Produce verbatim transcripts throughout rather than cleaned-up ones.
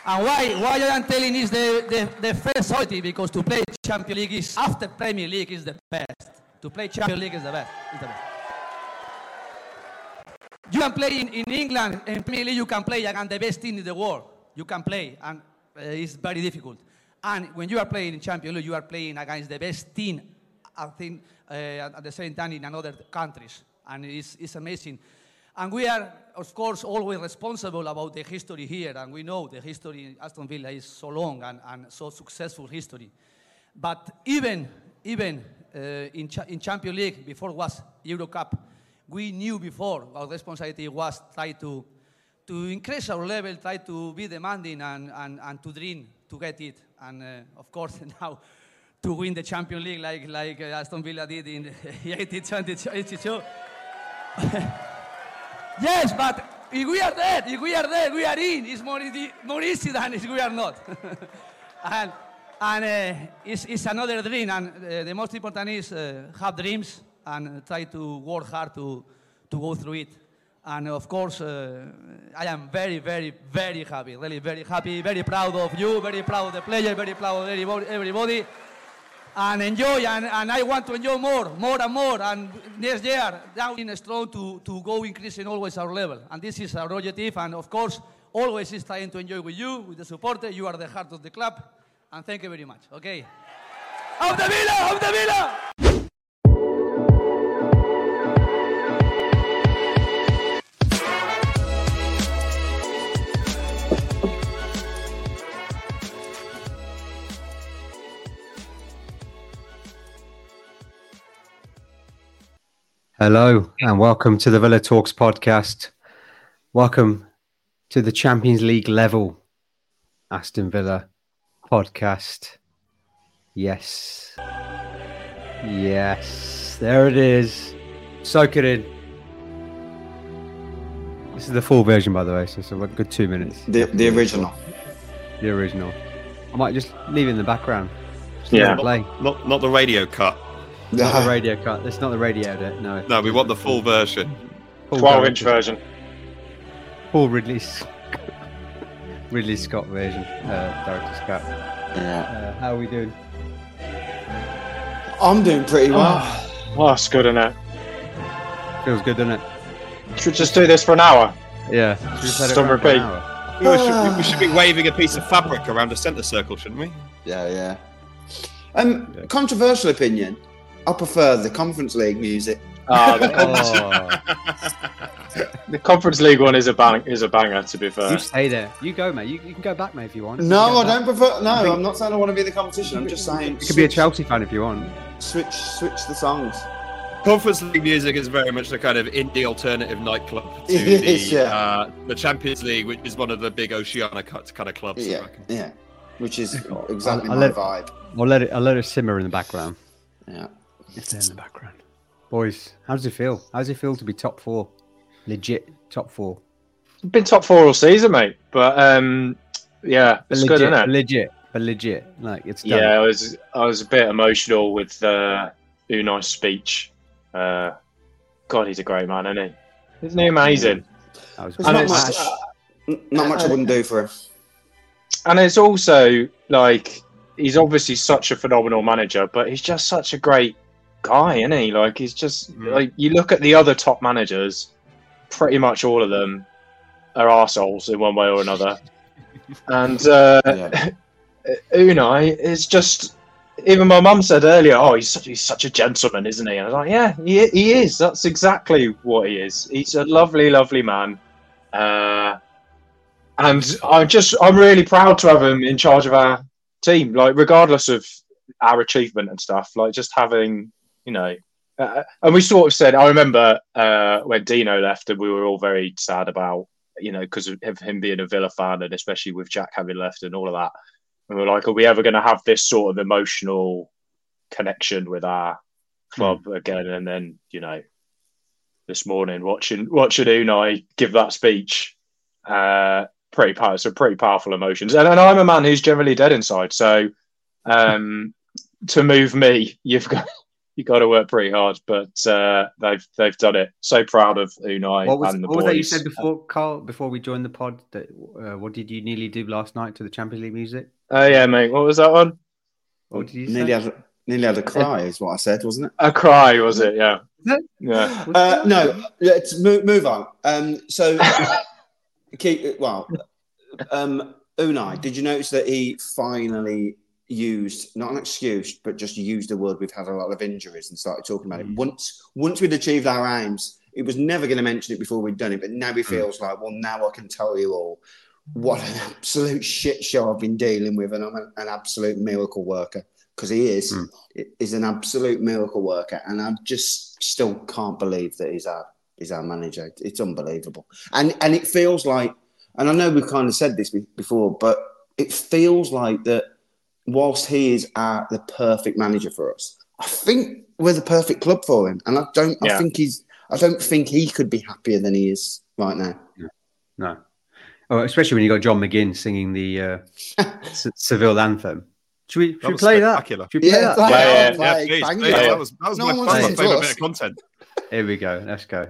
And why why I am telling is the, the, the first quality, because to play Champions League is after Premier League is the best. To play Champions League is the best. Is the best. You can play in, in England, in Premier League you can play against the best team in the world. You can play, and uh, it's very difficult. And when you are playing in Champions League, you are playing against the best team, I think, uh, at the same time in another countries. And it's, it's amazing. And we are, of course, always responsible about the history here. And we know the history in Aston Villa is so long and, and so successful history. But even, even uh, in, cha in Champions League, before it was Euro Cup, we knew before our responsibility was try to, to increase our level, try to be demanding and, and, and to dream to get it. And uh, of course, now to win the Champions League like, like uh, Aston Villa did in eighty-two. Yes, but if we are there, if we are there, we are in. It's more, more easy than if we are not. and and uh, it's, it's another dream. And uh, the most important is uh, have dreams and try to work hard to, to go through it. And of course, uh, I am very, very, very happy, really very happy, very proud of you, very proud of the player, very proud of everybody. everybody. And enjoy, and, and I want to enjoy more, more and more. And next year, down in strong to, to go increasing always our level. And this is our objective. And of course, always is trying to enjoy with you, with the supporter. You are the heart of the club. And thank you very much. Okay. Of the Villa, of the Villa! Hello and welcome to the Villa Talks podcast. Welcome to the Champions League level Aston Villa podcast. Yes. Yes. There it is. Soak it in. This is the full version, by the way, so it's a good two minutes. The, the original. The original. I might just leave it in the background. Just yeah. Play. Not, not the radio cut. Not the radio cut. That's not the radio edit. No. No, we want the full version. twelve-inch version. Full Ridley, Ridley Scott version. Uh, Director Scott. Yeah. Uh, how are we doing? I'm doing pretty well. Oh, oh, that's good, isn't it? Feels good, doesn't it? Should we just do this for an hour? Yeah. Just on repeat. We should, we should be waving a piece of fabric around a centre circle, shouldn't we? Yeah, yeah. Um, yeah. Controversial opinion. I prefer the Conference League music. Oh, the, oh. the Conference League one is a bang, is a banger. To be fair, you stay there. You go, mate. You, you can go back, mate, if you want. No, you I don't prefer. No, I'm not saying I want to be the competition. I'm just saying you could be a Chelsea fan if you want. Switch, switch the songs. Conference League music is very much the kind of indie alternative nightclub to it the, is, yeah. uh, the Champions League, which is one of the big Oceania kind of clubs. Yeah, yeah. Which is exactly I'll, I'll my let, vibe. I'll let it. I'll let it simmer in the background. Yeah. It's there in the background. Boys, how does it feel? How does it feel to be top four? Legit top four. Been top four all season, mate. But um, yeah, it's legit, good, isn't it? Legit, but legit. Like it's done. Yeah, I was I was a bit emotional with uh, Unai's speech. Uh, God, he's a great man, isn't he? Isn't he amazing? That was not much. Uh, not much I wouldn't do for him. And it's also like he's obviously such a phenomenal manager, but he's just such a great guy, isn't he? Like he's just mm. like you look at the other top managers, pretty much all of them are arseholes in one way or another. And uh, yeah. Unai is just. Even my mum said earlier, "Oh, he's such he's such a gentleman, isn't he?" And I was like, "Yeah, he he is. That's exactly what he is. He's a lovely, lovely man." Uh, and I'm just I'm really proud to have him in charge of our team. Like regardless of our achievement and stuff, like just having. You know, uh, and we sort of said, I remember uh, when Dino left and we were all very sad about, you know, because of him being a Villa fan and especially with Jack having left and all of that. And we we're like, are we ever going to have this sort of emotional connection with our club mm. again? And then, you know, this morning watching watching Unai give that speech, uh, pretty powerful, some pretty powerful emotions. And, and I'm a man who's generally dead inside. So um, to move me, you've got... you got to work pretty hard, but uh, they've they've done it. So proud of Unai What was, and the what was boys. that you said before, Carl? Before we joined the pod, that uh, what did you nearly do last night to the Champions League music? Oh yeah, mate. What was that one? What did you nearly say? had, nearly had a cry, is what I said, wasn't it? A cry, was it? Yeah. Is it? Yeah. Uh, no, let's move, move on. Um, so, keep well. Um, Unai, did you notice that he finally used not an excuse, but just used the word we've had a lot of injuries and started talking about it. Once, once we'd achieved our aims, he was never going to mention it before we'd done it, but now he feels mm. like, well, now I can tell you all what an absolute shit show I've been dealing with, and I'm an, an absolute miracle worker, because he is. Mm. He's an absolute miracle worker, and I just still can't believe that he's our he's our manager. It's unbelievable, and and it feels like, and I know we've kind of said this before, but it feels like that. Whilst he is uh, the perfect manager for us, I think we're the perfect club for him, and I don't. Yeah. I think he's. I don't think he could be happier than he is right now. No, no. Oh, especially when you got John McGinn singing the uh, S- Seville anthem. Should we, should we play that? Should we play yeah, that? Play, yeah, yeah, play, yeah, please, please. please. That was, that was no my, my favourite bit of content. Here we go. Let's go.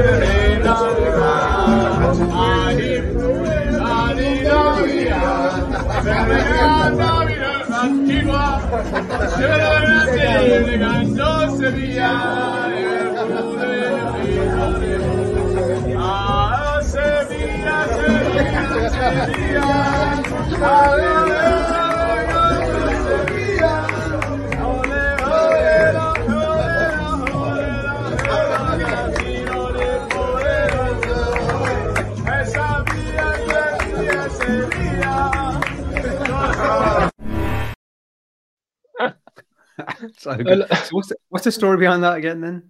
So, good. So what's the, what's the story behind that again then?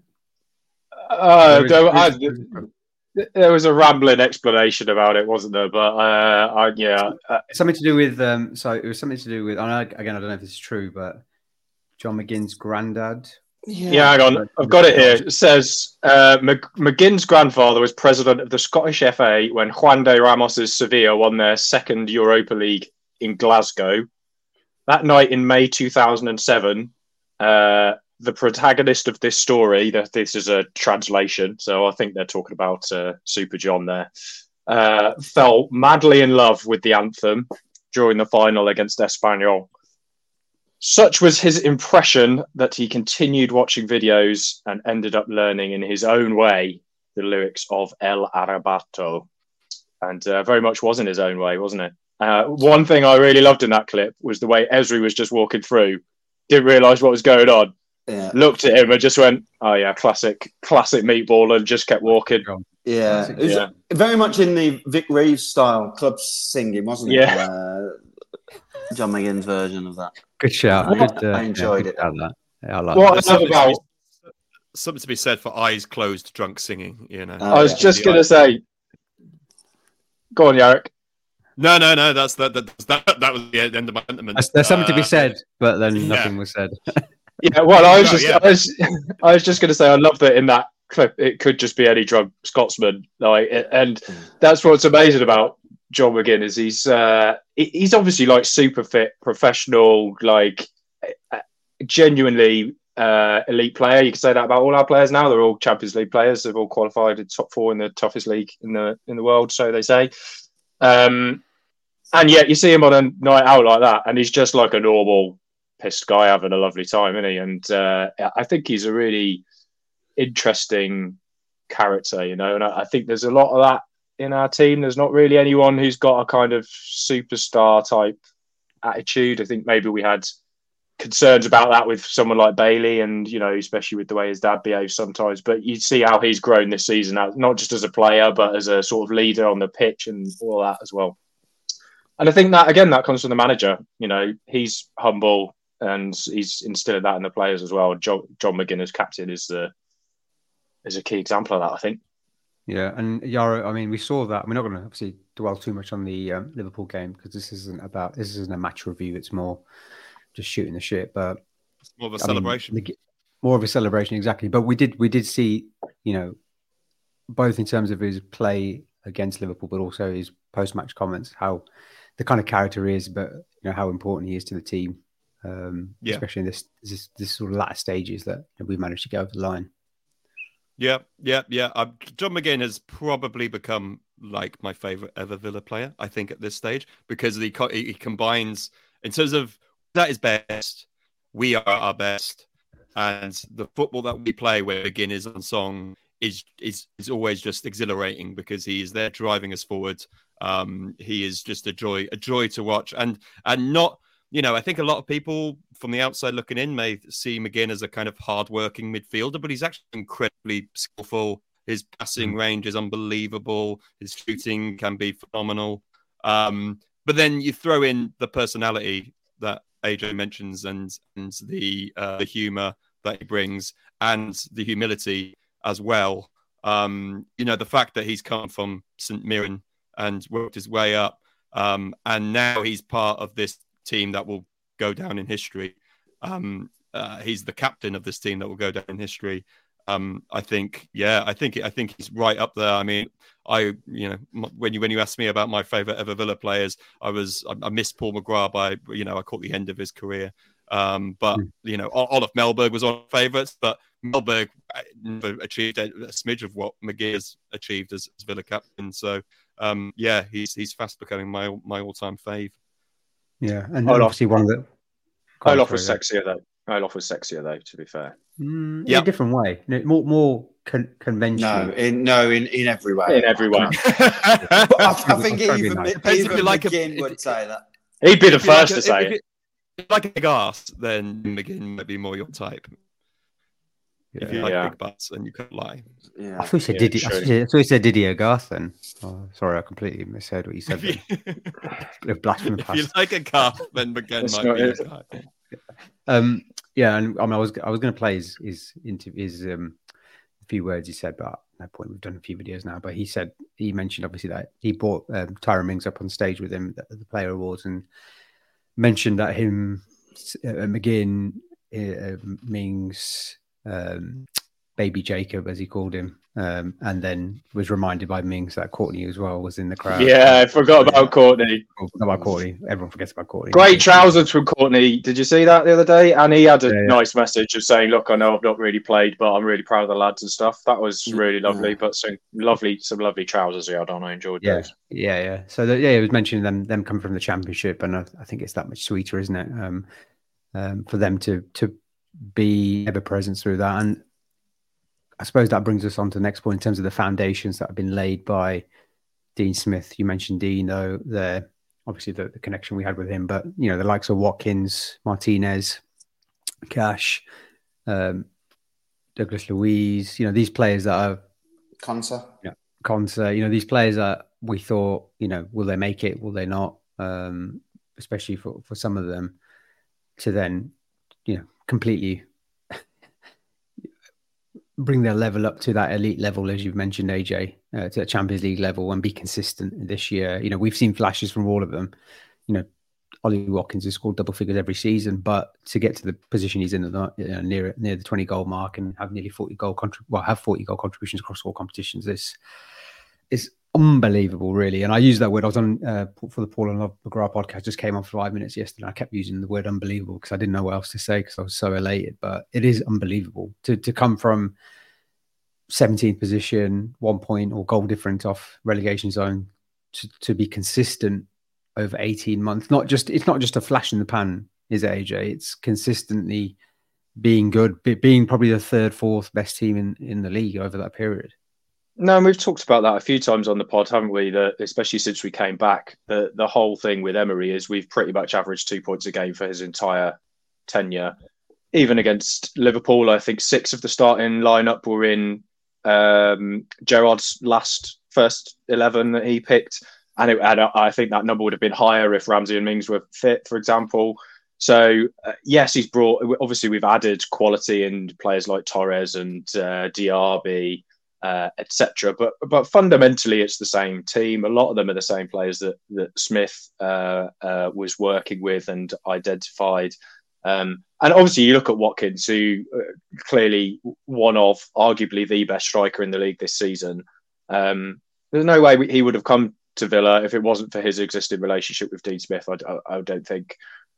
Uh, there, I, there was a rambling explanation about it, wasn't there? But uh, I, yeah, uh, something to do with. Um, so it was something to do with. I know, again, I don't know if this is true, but John McGinn's granddad. Yeah, yeah hang on, I've got it here. It says uh, McGinn's grandfather was president of the Scottish F A when Juan de Ramos's Sevilla won their second Europa League in Glasgow. That night in May two thousand seven, uh, the protagonist of this story, that this is a translation, so I think they're talking about uh, Super John there, uh, fell madly in love with the anthem during the final against Espanyol. Such was his impression that he continued watching videos and ended up learning in his own way the lyrics of El Arabato. And uh, very much was in his own way, wasn't it? Uh, one thing I really loved in that clip was the way Esri was just walking through, didn't realise what was going on, yeah. Looked at him and just went, oh yeah, classic classic meatball, and just kept walking. Yeah, it was yeah. very much in the Vic Reeves style club singing, wasn't it? Yeah. Uh, John McGinn's version of that. Good shout. I, Good, uh, I enjoyed yeah, it. That. Yeah, I like what that. I love about something to be said for eyes closed, drunk singing. You know, I was yeah. just going to say, go on, Yarrick. No, no, no. That's that. That that, that was the end of my sentiment. There's, there's something uh, to be said, but then yeah. nothing was said. Yeah, well, I was Oh, just, yeah. I was, I was just going to say, I love that in that clip, it could just be any drunk Scotsman, like, and that's what's amazing about John McGinn is he's, uh, he's obviously like super fit, professional, like genuinely uh, elite player. You can say that about all our players now. They're all Champions League players. They've all qualified in top four in the toughest league in the in the world, so they say. Um, and yet you see him on a night out like that, and he's just like a normal pissed guy having a lovely time, isn't he? And uh, I think he's a really interesting character, you know. And I, I think there's a lot of that in our team. There's not really anyone who's got a kind of superstar type attitude. I think maybe we had concerns about that with someone like Bailey, and you know, especially with the way his dad behaves sometimes. But you see how he's grown this season, not just as a player, but as a sort of leader on the pitch and all that as well. And I think that again, that comes from the manager. You know, he's humble and he's instilled that in the players as well. John, John McGinn as captain is the is a key example of that, I think. Yeah, and Yara, I mean, we saw that. We're not going to obviously dwell too much on the um, Liverpool game because this isn't about this isn't a match review. It's more just shooting the shit. But It's more of a I celebration. mean, the, more of a celebration, exactly. But we did we did see, you know, both in terms of his play against Liverpool, but also his post-match comments, how the kind of character he is, but you know how important he is to the team. um, Yeah. especially in this, this this sort of latter stages that we managed to get over the line. Yeah, yeah, yeah. Um, John McGinn has probably become like my favorite ever Villa player, I think, at this stage, because he, co- he combines, in terms of that is best, we are our best, and the football that we play where McGinn is on song is is is always just exhilarating because he is there driving us forward. Um, he is just a joy, a joy to watch, and and not. You know, I think a lot of people from the outside looking in may see McGinn as a kind of hard-working midfielder, but he's actually incredibly skillful. His passing range is unbelievable. His shooting can be phenomenal. Um, but then you throw in the personality that A J mentions and and the uh, the humour that he brings and the humility as well. Um, you know, the fact that he's come from Saint Mirren and worked his way up, um, and now he's part of this team that will go down in history. Um, uh, he's the captain of this team that will go down in history. Um, I think, yeah, I think, I think he's right up there. I mean, I, you know, when you when you asked me about my favourite ever Villa players, I was I, I missed Paul McGrath by, you know, I caught the end of his career. Um, but mm. you know, Olaf Melberg was one of my favourites, but Melberg never achieved a, a smidge of what McGee has achieved as, as Villa captain. So, um, yeah, he's he's fast becoming my my all time fave. Yeah, and Olaf, obviously one of the Olaf was sexier though. Olaf was sexier though. To be fair, mm, yep. in a different way, more more con- conventional. No, in no in, in every way. In every way. But I, I think even, nice. even you like McGinn a, would say that. He'd be the first like a, to say if, it. If you like a big ass, then McGinn might be more your type. Yeah. If you like yeah. big butts and you can't lie. Yeah. I thought you said Yeah, Didier. sure. I thought you- I thought you said Didier Garth then. Oh, sorry, I completely misheard what you said. If you, A blast from the if you past. like a car, then McGinn That's might not be your it. type. Um, yeah, and I, mean, I was I was going to play his his into his um a few words he said, but at that point we've done a few videos now. But he said he mentioned obviously that he brought um, Tyrone Mings up on stage with him at the Player Awards and mentioned that him, uh, McGinn, uh, Mings, um, Baby Jacob as he called him, um, and then was reminded by Mings that Courtney as well was in the crowd. Yeah, I forgot about Courtney. Oh, forgot about Courtney. Everyone forgets about Courtney. Great trousers from Courtney. Did you see that the other day? And he had a Yeah, yeah. nice message of saying, "Look, I know I've not really played, but I'm really proud of the lads and stuff." That was really lovely. Yeah. But some lovely, some lovely trousers he had on. I enjoyed Yeah, those. yeah, yeah. So the, yeah, he was mentioning them them coming from the Championship, and I, I think it's that much sweeter, isn't it, um, um, for them to to be ever present through that. And I suppose that brings us on to the next point in terms of the foundations that have been laid by Dean Smith. You mentioned Dean, though, the obviously the, the connection we had with him, but you know the likes of Watkins, Martinez, Cash, um, Douglas Luiz. You know these players that are Consa. Yeah, Consa. You know these players that we thought, you know, will they make it? Will they not? Um, especially for for some of them to then, you know, completely bring their level up to that elite level, as you've mentioned, A J, uh, to the Champions League level and be consistent this year. You know, we've seen flashes from all of them. You know, Ollie Watkins has scored double figures every season, but to get to the position he's in, the, you know, near near the twenty goal mark and have nearly forty goal contrib- well, have forty goal contributions across all competitions, this is unbelievable, really. And I use that word. I was on uh, for the Paul and Love McGrath podcast. Just came on for five minutes yesterday. I kept using the word unbelievable because I didn't know what else to say because I was so elated. But it is unbelievable to to come from seventeenth position, one point or goal difference off relegation zone to, to be consistent over eighteen months. Not just it's not just a flash in the pan, is it, A J? It's consistently being good, being probably the third, fourth best team in, in the league over that period. No, and we've talked about that a few times on the pod, haven't we? That especially since we came back, the the whole thing with Emery is we've pretty much averaged two points a game for his entire tenure. Even against Liverpool, I think six of the starting lineup were in um, Gerrard's last first eleven that he picked, and, it, and I think that number would have been higher if Ramsey and Mings were fit, for example. So uh, yes, he's brought. Obviously, we've added quality in players like Torres and uh, Diaby. Uh, et cetera. But but fundamentally, it's the same team. A lot of them are the same players that that Smith uh, uh, was working with and identified. Um, and obviously, you look at Watkins, who uh, clearly one of arguably the best striker in the league this season. Um, there's no way he would have come to Villa if it wasn't for his existing relationship with Dean Smith. I, I, I don't think.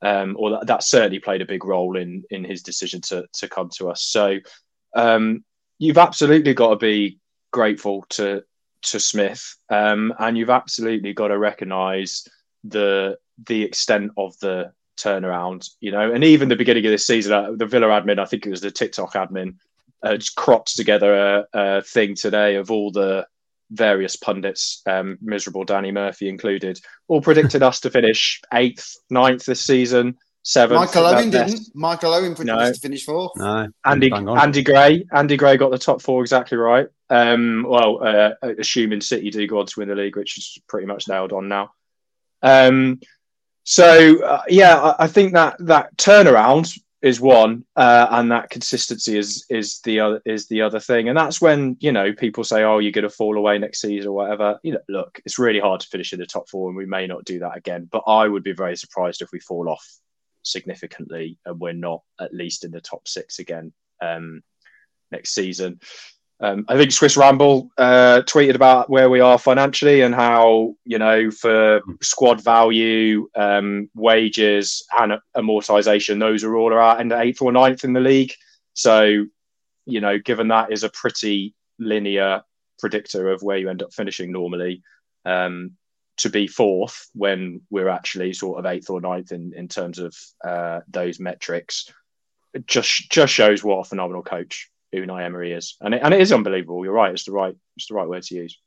um, or that, that certainly played a big role in in his decision to to come to us. So um, you've absolutely got to be grateful to to Smith, um, and you've absolutely got to recognise the the extent of the turnaround. You know, and even the beginning of this season, uh, the Villa admin, I think it was the TikTok admin, uh, just cropped together a, a thing today of all the various pundits, um, miserable Danny Murphy included, all predicted us to finish eighth, ninth this season, seventh. Michael Owen didn't. Michael Owen predicted no. us to finish fourth. No, Andy Andy Gray, Andy Gray got the top four exactly right. Um, well, uh, assuming City do go on to win the league, which is pretty much nailed on now. Um, so uh, yeah, I, I think that that turnaround is one, uh, and that consistency is is the other is the other thing, and that's when, you know, people say, "Oh, you're going to fall away next season or whatever." You know, look, it's really hard to finish in the top four, and we may not do that again. But I would be very surprised if we fall off significantly and we're not at least in the top six again um, next season. Um, I think Swiss Ramble uh, tweeted about where we are financially and how, you know, for squad value, um, wages and amortization, those are all around in the eighth or ninth in the league. So, you know, given that is a pretty linear predictor of where you end up finishing normally, um, to be fourth when we're actually sort of eighth or ninth in, in terms of uh, those metrics, it just just shows what a phenomenal coach Unai Emery is, and it, and it is unbelievable. You're right; it's the right it's the right word to use.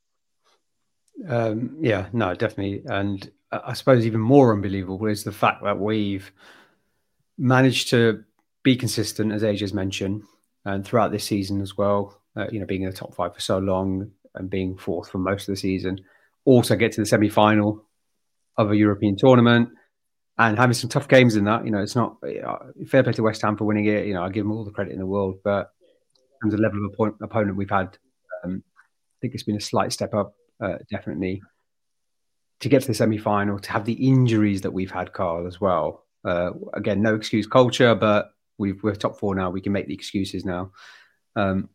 Um, yeah, no, definitely, and I suppose even more unbelievable is the fact that we've managed to be consistent, as A J's mentioned, and throughout this season as well. Uh, you know, being in the top five for so long and being fourth for most of the season, also get to the semi-final of a European tournament and having some tough games in that. You know, it's not uh, fair play to West Ham for winning it. You know, I give them all the credit in the world, but in terms of level of opponent we've had, um, I think it's been a slight step up, uh, definitely. To get to the semi-final, to have the injuries that we've had, Carl, as well. Uh, again, no excuse culture, but we've, we're top four now. We can make the excuses now. Um,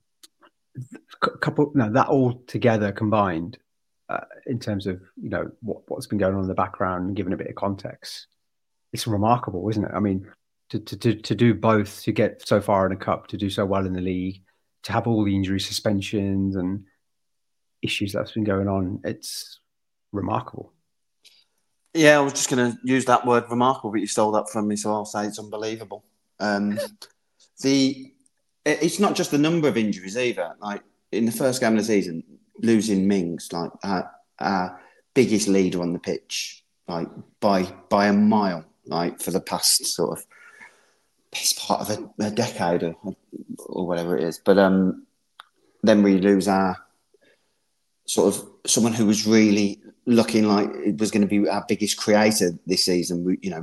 couple, no, that all together combined, uh, in terms of, you know, what, what's been going on in the background and giving a bit of context, it's remarkable, isn't it? I mean, To, to to do both, to get so far in a cup, to do so well in the league, to have all the injury suspensions and issues that's been going on, it's remarkable. Yeah, I was just going to use that word remarkable, but you stole that from me, so I'll say it's unbelievable. Um, the it's not just the number of injuries either. Like in the first game of the season, losing Mings, like our, our biggest leader on the pitch, like by by a mile, like for the past sort of best part of a, a decade or, or whatever it is. But um, then we lose our sort of someone who was really looking like it was going to be our biggest creator this season. We, you know,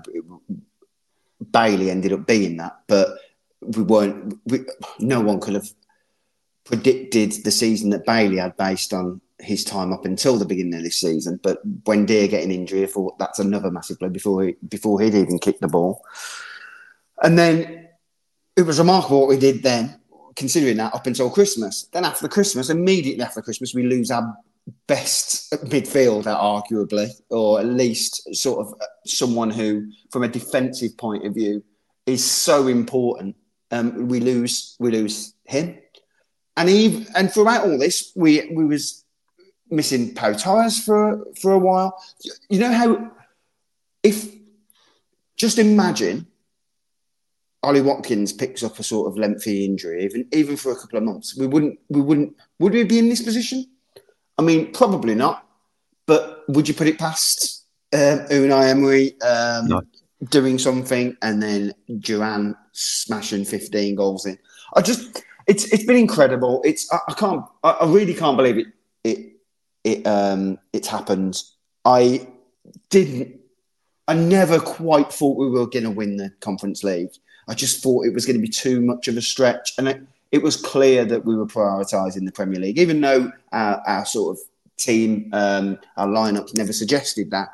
Bailey ended up being that, but we weren't. We, no one could have predicted the season that Bailey had based on his time up until the beginning of this season. But when Deere getting injury, I thought that's another massive blow before he, before he'd even kicked the ball. And then it was remarkable what we did then, considering that up until Christmas. Then after Christmas, immediately after Christmas, we lose our best midfielder, arguably, or at least sort of someone who, from a defensive point of view, is so important. Um, we lose, we lose him, and even and throughout all this, we we was missing Pau Torres for for a while. You know how, if just imagine Ollie Watkins picks up a sort of lengthy injury, even even for a couple of months, we wouldn't we wouldn't would we be in this position? I mean, probably not. But would you put it past um, Unai Emery um, no. doing something and then Duran smashing fifteen goals in? I just it's it's been incredible. It's I, I can't I, I really can't believe it it it um it's happened. I didn't I never quite thought we were going to win the Conference League. I just thought it was going to be too much of a stretch. And it, it was clear that we were prioritising the Premier League, even though our, our sort of team, um, our lineups never suggested that.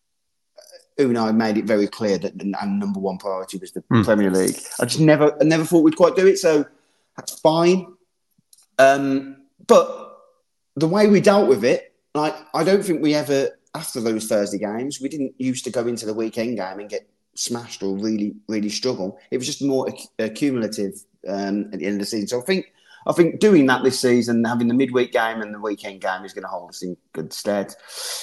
Unai made it very clear that our number one priority was the mm. Premier League. I just never I never thought we'd quite do it, so that's fine. Um, but the way we dealt with it, like I don't think we ever, after those Thursday games, we didn't used to go into the weekend game and get smashed or really, really struggle. It was just more acc- cumulative um, at the end of the season. So I think I think doing that this season, having the midweek game and the weekend game, is going to hold us in good stead.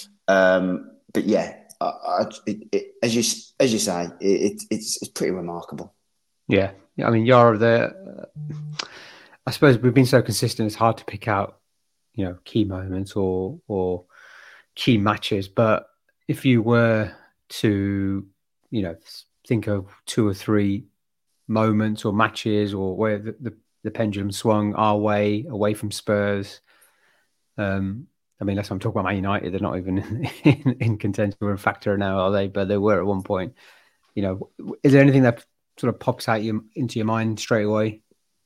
Um, but yeah, I, I, it, it, as you as you say, it, it's it's pretty remarkable. Yeah, yeah. I mean, Yara, the uh, I suppose we've been so consistent. It's hard to pick out, you know, key moments or or key matches. But if you were to, you know, think of two or three moments or matches or where the, the, the pendulum swung our way away from Spurs. Um, I mean, unless I'm talking about Man United, they're not even in, in contention or a factor now, are they? But they were at one point. You know, is there anything that sort of pops out you, into your mind straight away?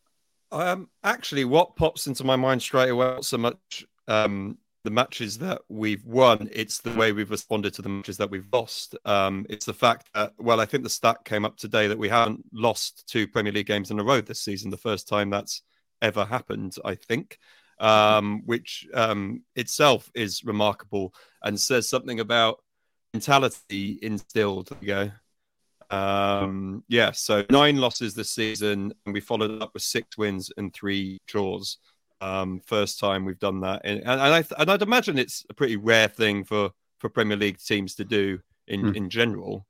Um, actually, what pops into my mind straight away, not so much um, the matches that we've won, it's the way we've responded to the matches that we've lost. Um, it's the fact that, well, I think the stat came up today that we haven't lost two Premier League games in a row this season, the first time that's ever happened, I think, um, which um, itself is remarkable and says something about mentality instilled. There you go. Um, yeah, so nine losses this season, and we followed it up with six wins and three draws. Um, first time we've done that, and, and I and I'd imagine it's a pretty rare thing for, for Premier League teams to do in, mm. in general.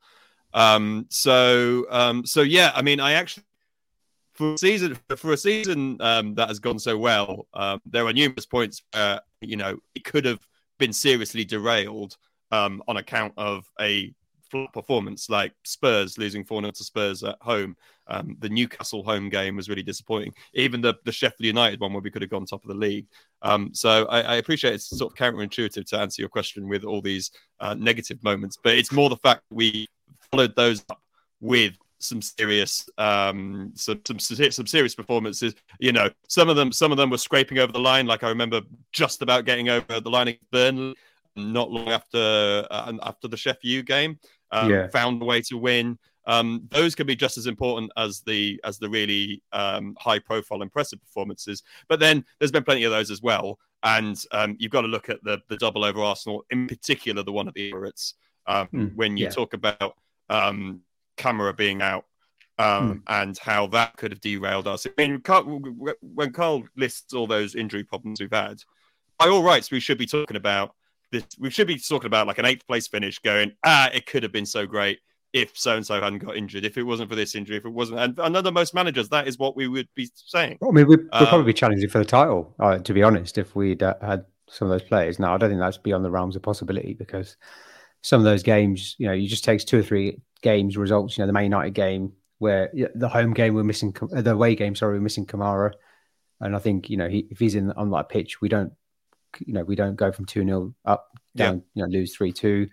Um, so um, so yeah, I mean, I actually for a season for a season um, that has gone so well, um, there are numerous points where you know it could have been seriously derailed um, on account of a performance, like Spurs losing four nil to Spurs at home. Um, the Newcastle home game was really disappointing. Even the, the Sheffield United one where we could have gone top of the league. Um, so I, I appreciate it's sort of counterintuitive to answer your question with all these uh, negative moments, but it's more the fact that we followed those up with some serious, um, some, some some serious performances. You know, some of them some of them were scraping over the line. Like I remember just about getting over the line against Burnley not long after uh, after the Sheffield game. Um, yeah. Found a way to win. Um, those can be just as important as the as the really um, high-profile, impressive performances. But then there's been plenty of those as well. And um, you've got to look at the the double over Arsenal, in particular the one at the Emirates. Um, mm, when you yeah. talk about um, Camera being out um, mm. and how that could have derailed us. I mean, when Carl lists all those injury problems we've had, by all rights, we should be talking about this. We should be talking about like an eighth place finish going, ah, it could have been so great if so-and-so hadn't got injured, if it wasn't for this injury, if it wasn't. And under most managers, that is what we would be saying. Well, I mean, we'd, we'd um, probably be challenging for the title, uh, to be honest, if we'd uh, had some of those players. Now, I don't think that's beyond the realms of possibility because some of those games, you know, you just takes two or three games results, you know, the Man United game where the home game we're missing, the away game, sorry, we're missing Kamara. And I think, you know, he, if he's in on that pitch, we don't, you know, we don't go from two nil up, down, yeah. you know, lose three two.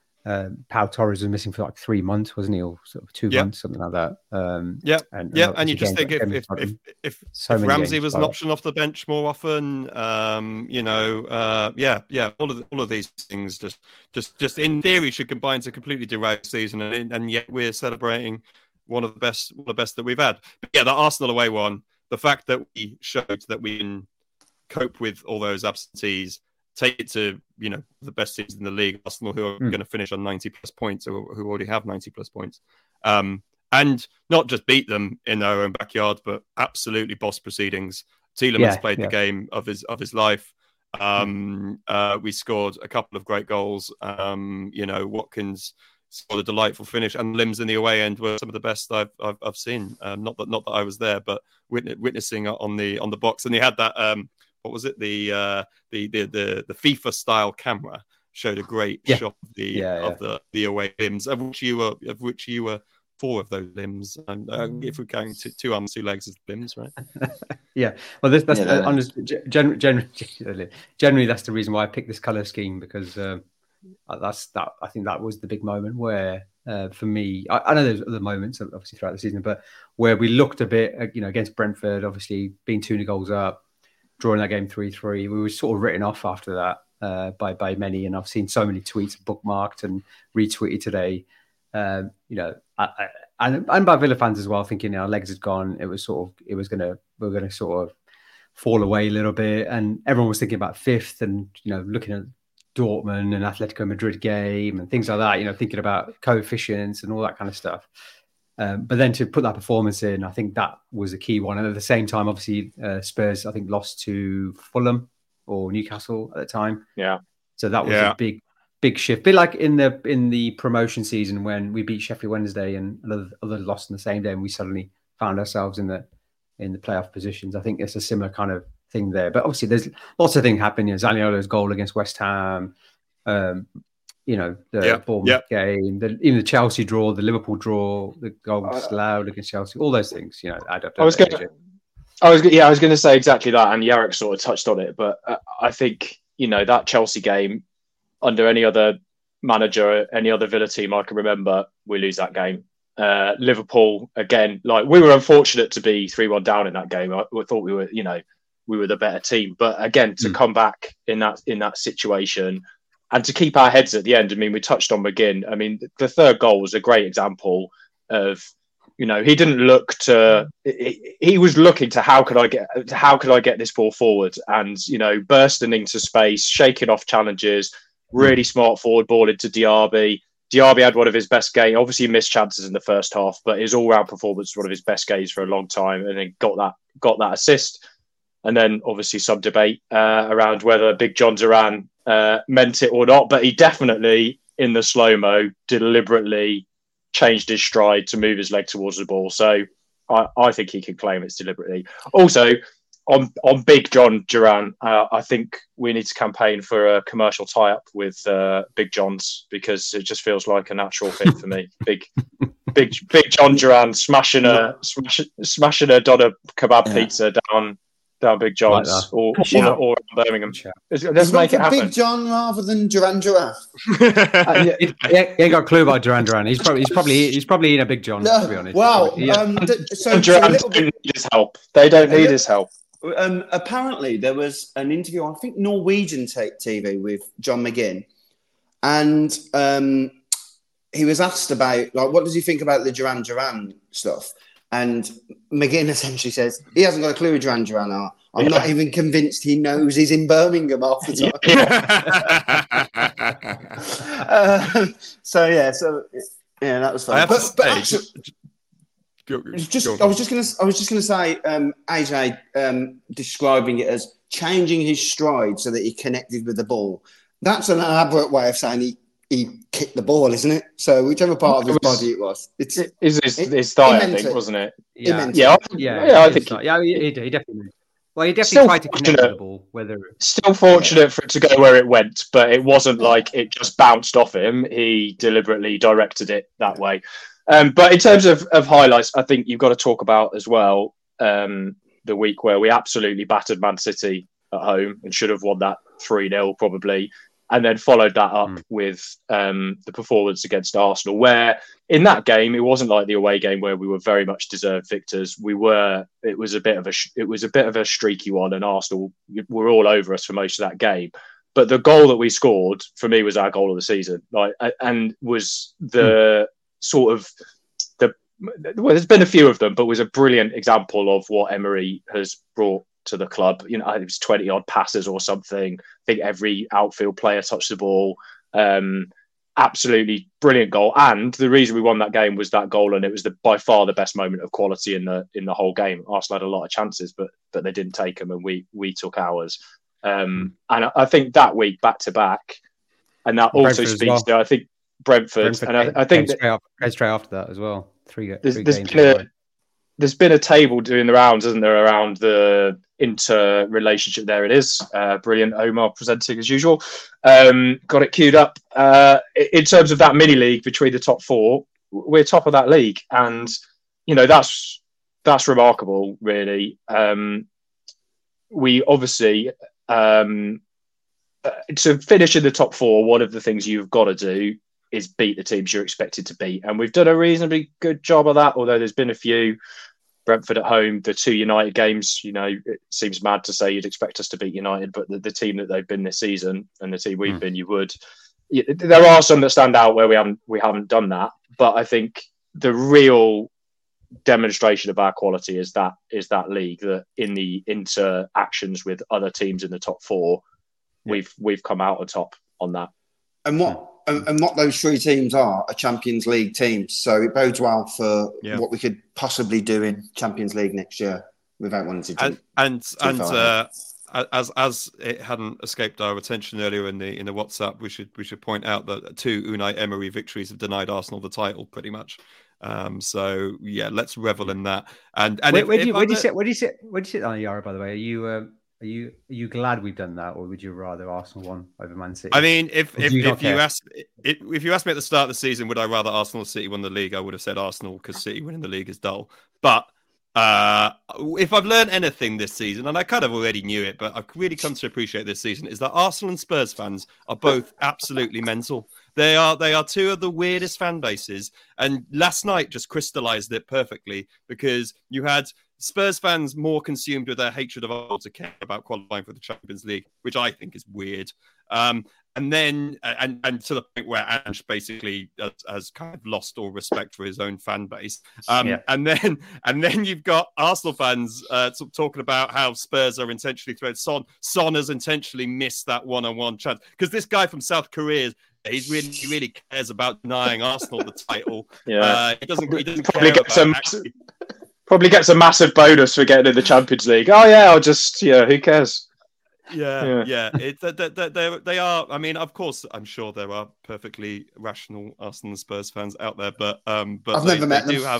Um, Pau Torres was missing for like three months, wasn't he, or sort of two yeah. months, something like that. Um, yeah, and, yeah, and, and you just think if if, if if so if Ramsey was an option off the bench more often, um, you know, uh, yeah, yeah, all of the, all of these things just just just in theory should combine to completely derail the season, and and yet we're celebrating one of the best, one of the best that we've had. But yeah, the Arsenal away one, the fact that we showed that we can cope with all those absentees. Take it to, you know, the best teams in the league, Arsenal, who are mm. going to finish on ninety plus points, or who already have ninety plus points. Um, and not just beat them in their own backyard, but absolutely boss proceedings. Tielemans yeah, played yeah. the game of his of his life. Um, uh, we scored a couple of great goals. Um, you know, Watkins scored a delightful finish, and Limbs in the away end were some of the best I've I've, I've seen. Um, not that not that I was there, but witness, witnessing on the on the box, and he had that. Um, What was it? The uh, the the the the FIFA style camera showed a great yeah. shot of the yeah, yeah. of the, the away limbs, of which you were of which you were four of those limbs. And uh, if we're going to two arms, two legs as limbs, right? yeah. Well, this, that's yeah, uh, honest, gen- gen- generally, generally that's the reason why I picked this color scheme because uh, that's that. I think that was the big moment where. Uh, for me, I, I know there's other moments, obviously throughout the season, but where we looked a bit, uh, you know, against Brentford, obviously being two goals up. Drawing that game three three, we were sort of written off after that uh, by by many, and I've seen so many tweets bookmarked and retweeted today. Um, you know, I, I, and and by Villa fans as well, thinking our legs had gone. It was sort of it was gonna we were gonna sort of fall away a little bit, and everyone was thinking about fifth, and you know, looking at Dortmund and Atletico Madrid game and things like that, you know, thinking about coefficients and all that kind of stuff. Um, but then to put that performance in, I think that was a key one. And at the same time, obviously, uh, Spurs, I think, lost to Fulham or Newcastle at the time. Yeah. So that was Yeah. a big, big shift. A bit like in the in the promotion season when we beat Sheffield Wednesday and other, other lost on the same day, and we suddenly found ourselves in the in the playoff positions. I think it's a similar kind of thing there. But obviously, there's lots of things happening. You know, Zaniolo's goal against West Ham. Um, you know, the Yeah, Bournemouth yeah. game, the, even the Chelsea draw, the Liverpool draw, the goal Uh, disallowed against Chelsea, all those things, you know, add up. I was don't going they, to, I was, yeah, I was going to say exactly that, and Yarrick sort of touched on it. But uh, I think you know that Chelsea game, under any other manager, any other Villa team I can remember, we lose that game. Uh, Liverpool again, like we were unfortunate to be three one down in that game. I, I thought we were, you know, we were the better team, but again to Mm. come back in that in that situation. And to keep our heads at the end, I mean, we touched on McGinn. I mean, the third goal was a great example of, you know, he didn't look to, he, he was looking to how could I get, how could I get this ball forward? And, you know, bursting into space, shaking off challenges, really smart forward ball into Diaby. Diaby had one of his best games. Obviously, he missed chances in the first half, but his all-round performance was one of his best games for a long time, and then got that got that assist. And then obviously some debate uh, around whether Big John Duran uh, meant it or not, but he definitely, in the slow-mo, deliberately changed his stride to move his leg towards the ball. So I, I think he can claim it's deliberately. Also, on on Big John Duran, uh, I think we need to campaign for a commercial tie-up with uh, Big John's, because it just feels like a natural fit for me. Big, big, big John Duran smashing a smash, smashing a doner kebab Yeah. pizza down down Big John's Like that. or, Yeah. or, or Birmingham. Yeah. Let's, He's let's gone make it for happen. Big John rather than Duran Giraffe. Uh, he, he ain't got a clue about Duran Duran. He's probably he's probably he's probably in a Big John, to be No, honest. wow. He- uh, Um, d- so, John so a Duran little don't bit, need his help. They don't A need little- his help. um, apparently there was an interview on, I think, Norwegian t- T V with John McGinn, and um, he was asked about, like, what does he think about the Duran Duran stuff? And McGinn essentially says he hasn't got a clue who Duran Duran are. I'm not even convinced he knows he's in Birmingham half the time. uh, so yeah, so yeah, that was fun. I have But, to but say, actually, Go- it's just, go on. I was just gonna, I was just gonna say, um, A J um, describing it as changing his stride so that he connected with the ball. That's an elaborate way of saying he, he kicked the ball, isn't it? So whichever part of his It was- body it was, it's It is his, It- his thigh, he I meant think, it. wasn't it? yeah, meant Yeah, I- yeah, yeah, I it's think not- yeah, he, he, he definitely. Well, he definitely Still tried to connect fortunate. with the ball, whether still fortunate for it to go where it went, but it wasn't like it just bounced off him. He deliberately directed it that way. Um, but in terms of, of highlights, I think you've got to talk about as well um, the week where we absolutely battered Man City at home and should have won that three nil probably, and then followed that up Mm. with um, the performance against Arsenal, where in that game it wasn't like the away game where we were very much deserved victors. We were. It was a bit of a. It was a bit of a streaky one, and Arsenal were all over us for most of that game. But the goal that we scored for me was our goal of the season, like, and was the sort of the. Well, there's been a few of them, but was a brilliant example of what Emery has brought to the club. You know, it was twenty odd passes or something. I think every outfield player touched the ball. Um, absolutely brilliant goal. And the reason we won that game was that goal, and it was the by far the best moment of quality in the in the whole game. Arsenal had a lot of chances, but but they didn't take them, and we we took ours. Um, and I, I think that week back to back, and that also Brentford as speaks well. to I think Brentford, Brentford and I, came- I think came that straight, off, came straight after that as well. Three, there's, three there's games. been a, in a row. there's been a table doing the rounds, isn't there, around the interrelationship? There it is. Uh, brilliant. Omar presenting as usual. Um, got it queued up. Uh, in terms of that mini league between the top four, we're top of that league, and you know that's that's remarkable, really. Um, we obviously um, uh, to finish in the top four. One of the things you've got to do is beat the teams you're expected to beat, and we've done a reasonably good job of that. Although there's been a few. Brentford at home, the two United games, you know, it seems mad to say you'd expect us to beat United, but the, the team that they've been this season and the team we've Mm. been, you would. There are some that stand out where we haven't we haven't done that, but I think the real demonstration of our quality is that is that league, that in the interactions with other teams in the top four, Yeah. we've we've come out on top. on that. And what and, and what those three teams are are Champions League teams. So it bodes well for Yeah. what we could possibly do in Champions League next year without wanting to. And and, too and far uh, as as it hadn't escaped our attention earlier in the in the WhatsApp, we should we should point out that two Unai Emery victories have denied Arsenal the title, pretty much. Um, so yeah, let's revel in that. And and where, if, where, do if you, where do you other- sit? Where do you sit? Where do you sit on Yara? By the way, are you uh, are you are you glad we've done that, or would you rather Arsenal won over Man City? I mean, if Or if, do you if not you care? asked if, if you asked me at the start of the season, would I rather Arsenal or City won the league? I would have said Arsenal, because City winning the league is dull. But uh, if I've learned anything this season, and I kind of already knew it, but I've really come to appreciate this season, is that Arsenal and Spurs fans are both absolutely mental. They are they are two of the weirdest fan bases, and last night just crystallized it perfectly, because you had Spurs fans more consumed with their hatred of Arsenal to care about qualifying for the Champions League, which I think is weird. Um, and then, and, and to the point where Ange basically has, has kind of lost all respect for his own fan base. Um, Yeah. And then, and then you've got Arsenal fans uh, t- talking about how Spurs are intentionally threatened. Son, Son has intentionally missed that one-on-one chance, because this guy from South Korea, he's really, he really cares about denying Arsenal the title. Yeah, Uh, he doesn't, he doesn't probably care gets about a actually- probably gets a massive bonus for getting in the Champions League. Oh yeah, I'll just yeah, who cares? Yeah, Yeah. yeah. It, they, they, they, they are. I mean, of course, I'm sure there are perfectly rational Arsenal and Spurs fans out there, but um, but I've they, never met they do them.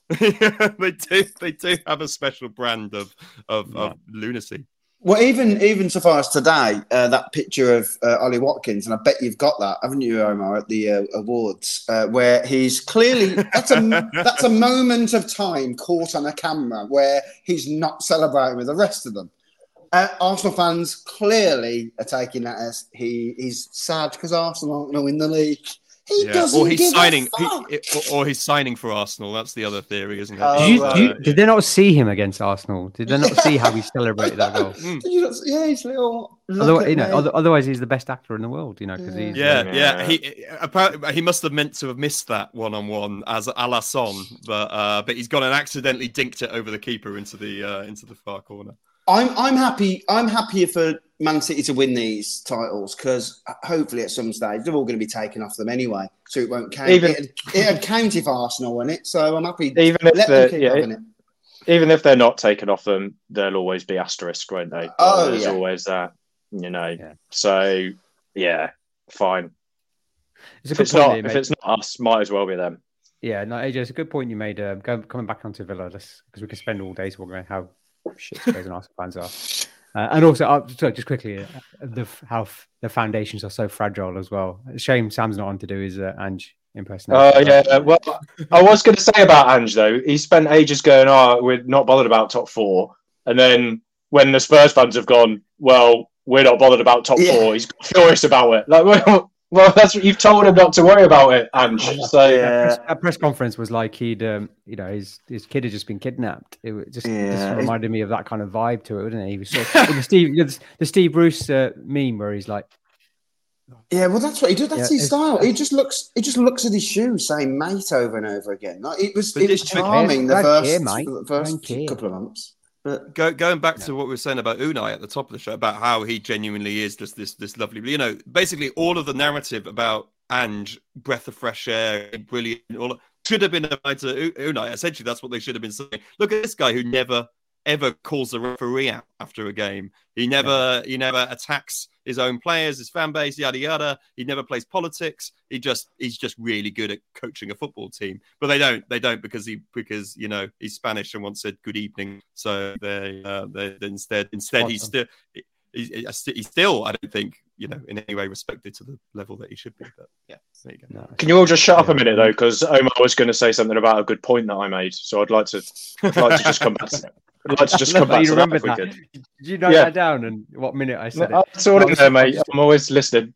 have. they do. They do have a special brand of of, Yeah. of lunacy. Well, even even so far as today, uh, that picture of uh, Ollie Watkins, and I bet you've got that, haven't you, Omar, at the uh, awards, uh, where he's clearly that's a that's a moment of time caught on a camera where he's not celebrating with the rest of them. Uh, Arsenal fans clearly are taking that as he he's sad because Arsenal aren't going to win the league. He Yeah. doesn't Or he's give signing. a fuck. He, or, or he's signing for Arsenal. That's the other theory, isn't it? Oh, Did, you, right. did, you- did they not see him against Arsenal? Did they not see how he celebrated that goal? Mm. Did you not- yeah, he's little. look Otherwise, at you know, me. other- otherwise he's the best actor in the world. You know, because he's Yeah, uh, yeah. Yeah. He apparently he must have meant to have missed that one on one as a la Son, but uh, but he's gone and accidentally dinked it over the keeper into the uh, into the far corner. I'm I'm happy. I'm happier for Man City to win these titles because hopefully at some stage they're all going to be taken off them anyway, so it won't count. Even- It'd, it'd count if Arsenal won it, so I'm happy. Even if Let them they're keep yeah, having it. even if they're not taken off them, there'll always be asterisk, won't they? Oh, There's yeah. always that, you know. Yeah. So yeah, fine. it's a If good it's point. not, that you if made. it's not us, might as well be them. Yeah, no, A J, it's a good point you made. Uh, go, coming back onto Villa, because we could spend all day talking about how shit Spurs and Arsenal fans are, uh, and also uh, so just quickly, uh, the f- how f- the foundations are so fragile as well. It's a shame Sam's not on to do his uh, Ange impersonation. Oh yeah. Well, I was going to say about Ange though. He spent ages going, "Oh, we're not bothered about top four," and then when the Spurs fans have gone, "Well, we're not bothered about top Yeah. four," he's furious about it. Like, well, well, that's what you've told him not to worry about it, Ange. So That press, that press conference was like he'd, um, you know, his his kid had just been kidnapped. It was just, Yeah. just reminded me of that kind of vibe to it, didn't it? He was sort of, the Steve, the, the Steve Bruce uh, meme where he's like, Yeah, well, that's what he does. That's Yeah, his it's- style. He just looks. He just looks at his shoes, saying "mate" over and over again. Like, it was. But It was did you- charming the Don't first, care, mate. the first Don't care. couple of months. But Go, going back to what we were saying about Unai at the top of the show, about how he genuinely is just this this lovely, you know, basically all of the narrative about Ange, breath of fresh air, brilliant, all should have been applied to U- Unai. Essentially, that's what they should have been saying. Look at this guy who never ever calls the referee out after a game. He never he never attacks his own players, his fan base, yada yada. He never plays politics. He just he's just really good at coaching a football team. But they don't they don't because he because you know he's Spanish and once said good evening. So they uh, they, they instead instead he's still he, he, he's still I don't think you know in any way respected to the level that he should be. But yeah, there you go. no. can you all just shut up a minute though? Because Omar was going to say something about a good point that I made. So I'd like to, I'd like to just come back. To, I'd like to just come Lovely, back you to that remembered if we that. could. Did you note Yeah. that down and what minute I said No, it? it's all I in was- there, I mate. was- I'm always listening.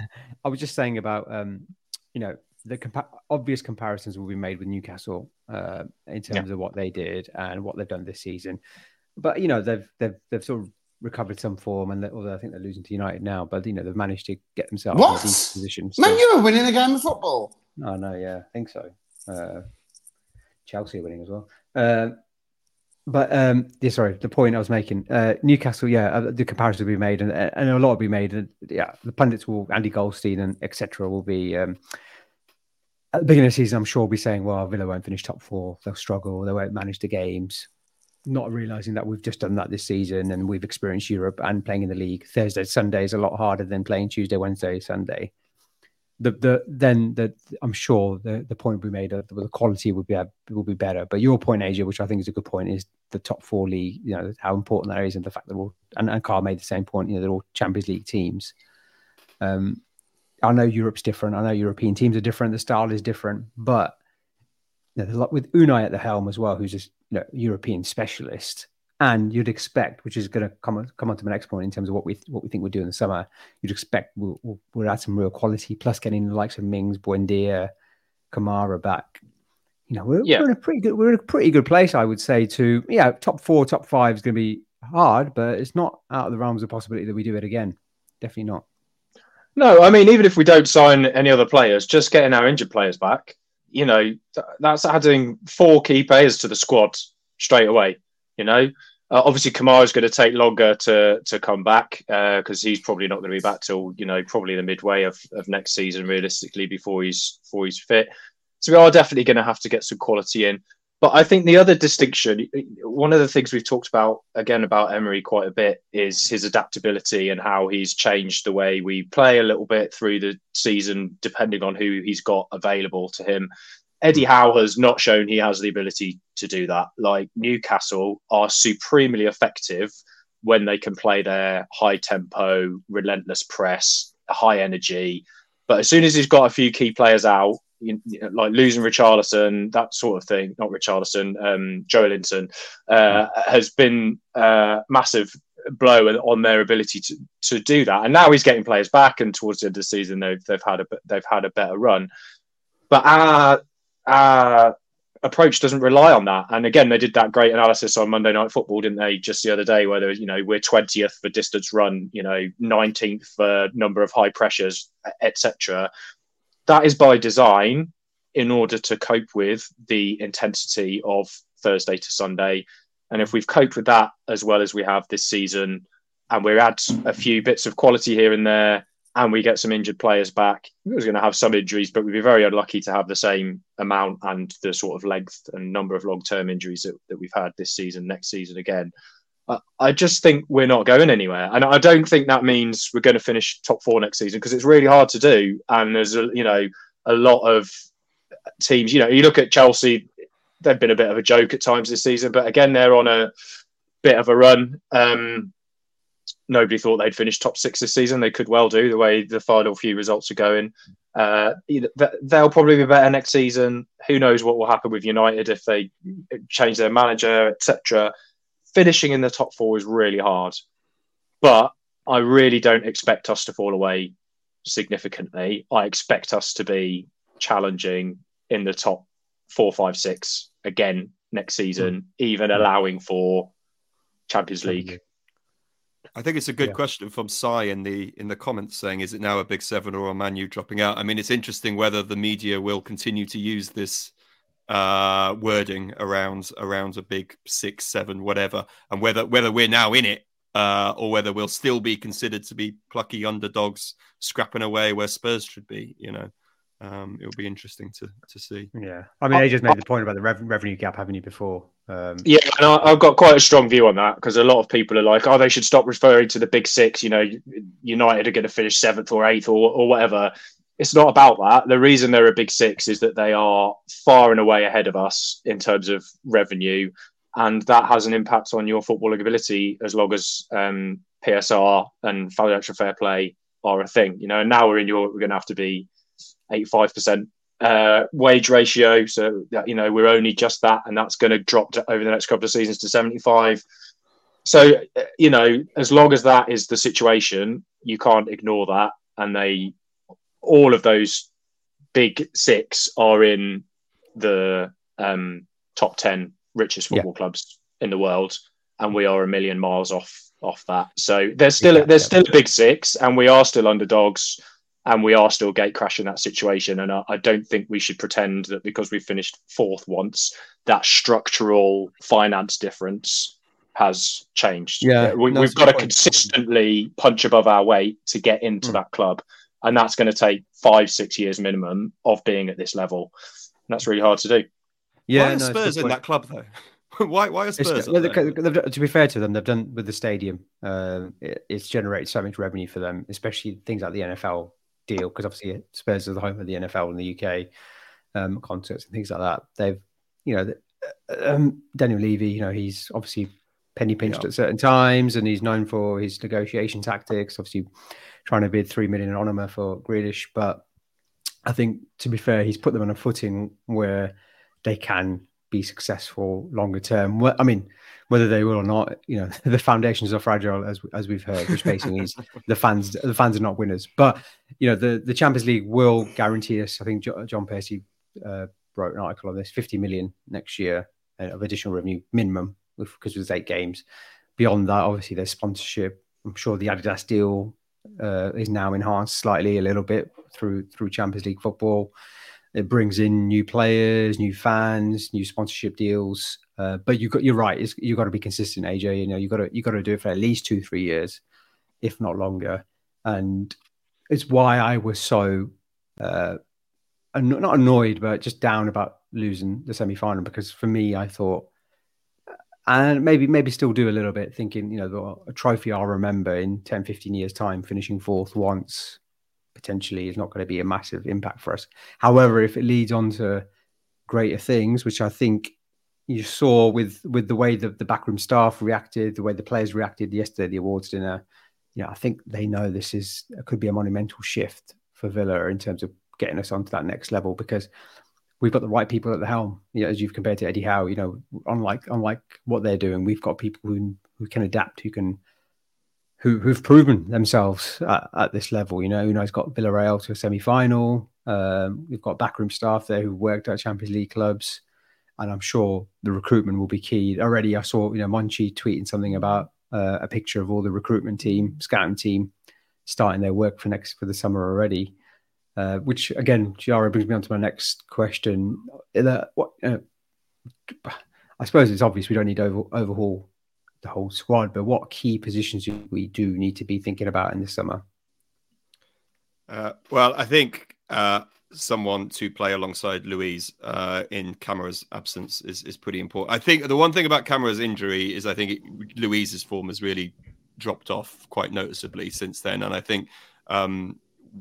I was just saying about, um, you know, the compa- obvious comparisons will be made with Newcastle uh, in terms of what they did and what they've done this season. But you know, they've they've they've sort of recovered some form, and they- although I think they're losing to United now, but you know, they've managed to get themselves in What? a decent position. man, So- you were winning a game of football. Oh no, yeah, I think so. Uh, Chelsea are winning as well. Uh, But um, yeah, sorry, the point I was making, uh, Newcastle, yeah, uh, the comparison will be made, and, and a lot will be made. And yeah, the pundits will, Andy Goldstein and et cetera, will be um, at the beginning of the season. I'm sure will be saying, "Well, Villa won't finish top four. They'll struggle. They won't manage the games." Not realizing that we've just done that this season, and we've experienced Europe and playing in the league. Thursday, Sunday is a lot harder than playing Tuesday, Wednesday, Sunday. The the then the I'm sure the the point we made of the quality will be will be better. But your point, Asia, which I think is a good point, is the top four league. You know how important that is, and the fact that we're all, and, and Carl made the same point. You know they're all Champions League teams. Um, I know Europe's different. I know European teams are different. The style is different, but you know, there's a lot with Unai at the helm as well, who's just you know European specialist. And you'd expect, which is going to come on, come on to my next point in terms of what we what we think we'll do in the summer. You'd expect we'll, we'll, we'll add some real quality, plus getting the likes of Mings, Buendia, Kamara back. You know, we're, yeah. we're in a pretty good we're in a pretty good place, I would say. To yeah, top four, top five is going to be hard, but it's not out of the realms of possibility that we do it again. Definitely not. No, I mean, even if we don't sign any other players, just getting our injured players back, you know, that's adding four key players to the squad straight away. You know. Uh, obviously, Kamara is going to take longer to to come back because uh, he's probably not going to be back till you know probably the midway of, of next season, realistically, before he's before he's fit. So we are definitely going to have to get some quality in. But I think the other distinction, one of the things we've talked about again about Emery quite a bit, is his adaptability and how he's changed the way we play a little bit through the season, depending on who he's got available to him. Eddie Howe has not shown he has the ability to do that. Like Newcastle are supremely effective when they can play their high tempo, relentless press, high energy. But as soon as he's got a few key players out, you, you know, like losing Richarlison, that sort of thing, not Richarlison, um, Joelinton, uh, has been a massive blow on their ability to, to do that. And now he's getting players back, and towards the end of the season, they've they've had a they've had a better run. But our Our approach doesn't rely on that. And again, they did that great analysis on Monday Night Football, didn't they? Just the other day, where there was, you know, we're twentieth for distance run, you know, nineteenth for number of high pressures, et cetera. That is by design in order to cope with the intensity of Thursday to Sunday. And if we've coped with that as well as we have this season, and we add a few bits of quality here and there, and we get some injured players back, we're going to have some injuries, but we'd be very unlucky to have the same amount and the sort of length and number of long-term injuries that, that we've had this season, next season again. Uh, I just think we're not going anywhere. And I don't think that means we're going to finish top four next season, because it's really hard to do. And there's, a, you know, a lot of teams, you know, you look at Chelsea, they've been a bit of a joke at times this season, but again, they're on a bit of a run. Um, Nobody thought they'd finish top six this season. They could well do, the way the final few results are going. Uh, they'll probably be better next season. Who knows what will happen with United if they change their manager, et cetera. Finishing in the top four is really hard. But I really don't expect us to fall away significantly. I expect us to be challenging in the top four, five, six again next season, mm. even allowing for Champions League. I think it's a good yeah. question from Sai in the in the comments, saying, is it now a big seven or a Man U dropping out? I mean, it's interesting whether the media will continue to use this uh, wording around around a big six, seven, whatever, and whether whether we're now in it uh, or whether we'll still be considered to be plucky underdogs scrapping away where Spurs should be. You know, um, it'll be interesting to to see. Yeah, I mean, they just made the point about the rev- revenue gap, haven't you, before? Um, yeah, and I, I've got quite a strong view on that, because a lot of people are like, oh, they should stop referring to the big six. You know, United are going to finish seventh or eighth or, or whatever. It's not about that. The reason they're a big six is that they are far and away ahead of us in terms of revenue. And that has an impact on your footballing ability as long as um, P S R and financial fair play are a thing. You know, and now we're in Europe, we're going to have to be eighty-five percent uh, wage ratio. So, you know, we're only just that, and that's going to drop to, over the next couple of seasons to seventy-five. So, you know, as long as that is the situation, you can't ignore that. And they, all of those big six are in the um, top ten richest football yeah. clubs in the world, and we are a million miles off off that. So there's still yeah, there's yeah. still a big six, and we are still underdogs. and we are still gate crashing that situation. And I, I don't think we should pretend that because we finished fourth once, that structural finance difference has changed. Yeah, we, no, we've it's a got to good point. consistently punch above our weight to get into Mm. that club, and that's going to take five, six years minimum of being at this level. And that's really hard to do. Yeah, why are no, it's a good Spurs in point. that club though? why why are It's, Spurs? up well, there? they- they've- to be fair to them, they've done with the stadium. Uh, it, it's generated so much revenue for them, especially things like the N F L deal, because obviously Spurs are the home of the N F L in the U K, um, concerts and things like that. They've, you know, the, um, Daniel Levy, you know, he's obviously penny pinched Yeah. at certain times, and he's known for his negotiation tactics. Obviously, trying to bid three million on him for Grealish, but I think, to be fair, he's put them on a footing where they can be successful longer term. Well, I mean, whether they will or not, you know, the foundations are fragile, as as we've heard, which basically means the fans the fans are not winners. But you know, the the Champions League will guarantee us. I think Jo- John Percy uh, wrote an article on this: fifty million next year uh, of additional revenue minimum, because there's eight games. Beyond that, obviously, there's sponsorship. I'm sure the Adidas deal uh, is now enhanced slightly a little bit through through Champions League football. It brings in new players, new fans, new sponsorship deals. Uh, but you got you're right. It's, you got to be consistent, A J. You know, you got to you got to do it for at least two, three years, if not longer. And it's why I was so uh, anno- not annoyed, but just down about losing the semi final. Because for me, I thought, and maybe maybe still do a little bit, thinking, you know, a trophy I'll remember in ten, fifteen years' time, finishing fourth once, potentially is not going to be a massive impact for us. However, if it leads on to greater things, which I think you saw with with the way the, the backroom staff reacted, the way the players reacted yesterday at the awards dinner, you know, I think they know this is could be a monumental shift for Villa in terms of getting us onto that next level, because we've got the right people at the helm. You know, as you've compared to Eddie Howe, you know, unlike unlike what they're doing, we've got people who who can adapt, who can who who've proven themselves at, at this level. You know, Unai's got Villarreal to a semi-final. Um, we've got backroom staff there who worked at Champions League clubs, and I'm sure the recruitment will be key. Already, I saw, you know, Monchi tweeting something about uh, a picture of all the recruitment team, scouting team, starting their work for next for the summer already. Uh, which again, Giara, brings me on to my next question. Uh, what uh, I suppose it's obvious we don't need to over, overhaul the whole squad, but what key positions do we do need to be thinking about in the summer? Uh, well, I think uh, someone to play alongside Luiz uh, in Camara's absence is, is pretty important. I think the one thing about Camara's injury is I think it, Luiz's form has really dropped off quite noticeably since then, and I think um,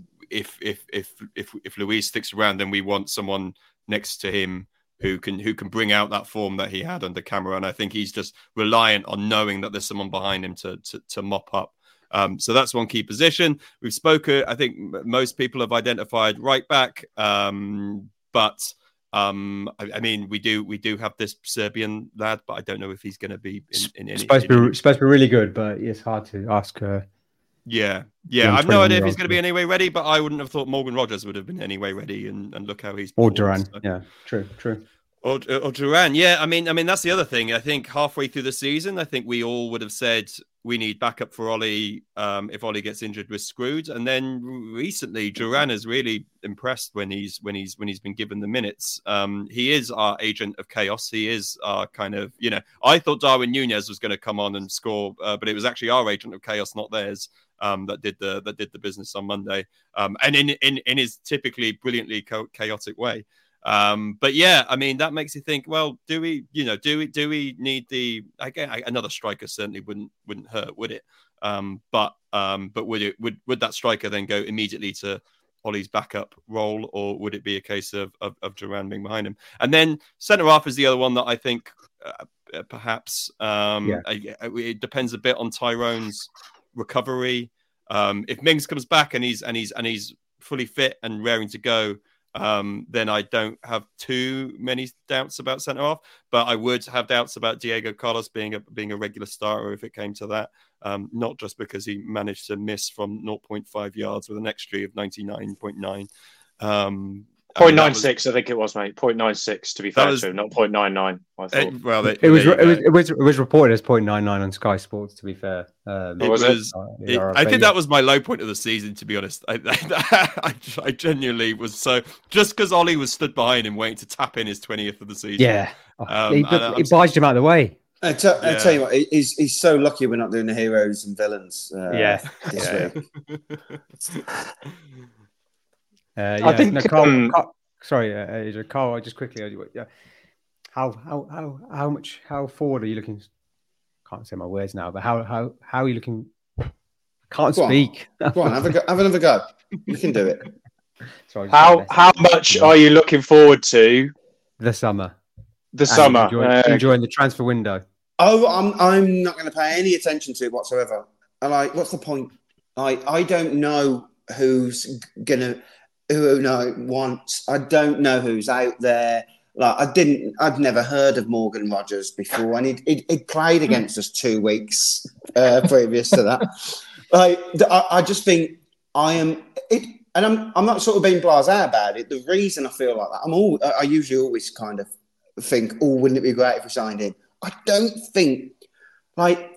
if if if if if Luiz sticks around, then we want someone next to him who can who can bring out that form that he had under Camara, and I think he's just reliant on knowing that there's someone behind him to to, to mop up. Um, so that's one key position. We've spoken, I think most people have identified right back, um, but um, I, I mean, we do we do have this Serbian lad, but I don't know if he's going to be in, in any. Supposed to be in, supposed to be really good, but it's hard to ask. Uh, yeah, yeah, I've no idea if he's going to be anyway ready, but I wouldn't have thought Morgan Rogers would have been anyway ready, and, and look how he's or Duran. So. Yeah, true, true. Or, or Duran, yeah. I mean, I mean that's the other thing. I think halfway through the season, I think we all would have said we need backup for Ollie. Um, if Ollie gets injured, we're screwed. And then recently, Duran has really impressed when he's when he's when he's been given the minutes. Um, he is our agent of chaos. He is our kind of, you know. I thought Darwin Nunez was going to come on and score, uh, but it was actually our agent of chaos, not theirs. Um, that did the that did the business on Monday. Um, and in in in his typically brilliantly chaotic way. Um, but yeah, I mean, that makes you think, well, do we, you know, do we, do we need the, again, another striker certainly wouldn't, wouldn't hurt, would it? Um, but, um, but would it, would, would that striker then go immediately to Ollie's backup role, or would it be a case of, of, of Duran being behind him? And then centre half is the other one that I think, uh, perhaps, um, yeah. it depends a bit on Tyrone's recovery. Um, if Mings comes back and he's, and he's, and he's fully fit and raring to go, Um, then I don't have too many doubts about centre half, but I would have doubts about Diego Carlos being a being a regular starter if it came to that. Um, not just because he managed to miss from zero point five yards with an X G of ninety-nine point nine, um, I mean, point that nine was- six, I think it was, mate. point nine six to be That fair was- to him, not point nine nine. I thought. It, well, It was, there it you was go. it was it was reported as point nine nine on Sky Sports. To be fair, um, It was was. it? it- Yeah, I but think yeah. that was my low point of the season. To be honest, I, I, I genuinely was so just because Ollie was stood behind him waiting to tap in his twentieth of the season. yeah. Oh, Um, he, and I'm he s- barged him out of the way. I, t- I Yeah. tell you what, he- he's he's so lucky we're not doing the heroes and villains. Uh, Yeah. this Yeah. week. Uh, I yeah, think, no, Carl, um, Carl- sorry, uh, Adrian, Carl. Just quickly, uh, yeah, how how how how much how forward are you looking? Can't say my words now, but how how how are you looking? Can't Go on. speak. Go on, have a go, have another go. You can do it. Sorry, just How got a how message. much are you looking forward to the summer? the And summer? enjoying, Uh, enjoying the transfer window. Oh, I'm I'm not going to pay any attention to it whatsoever. I like, what's the point? I I don't know who's gonna who no wants. I don't know who's out there. Like I didn't. I'd never heard of Morgan Rogers before, and he'd, he'd, he'd played against us two weeks uh, previous to that. Like I, I just think I am it, and I'm I'm not sort of being blasé about it. The reason I feel like that, I'm all I usually always kind of think, oh, wouldn't it be great if we signed him? I don't think, like,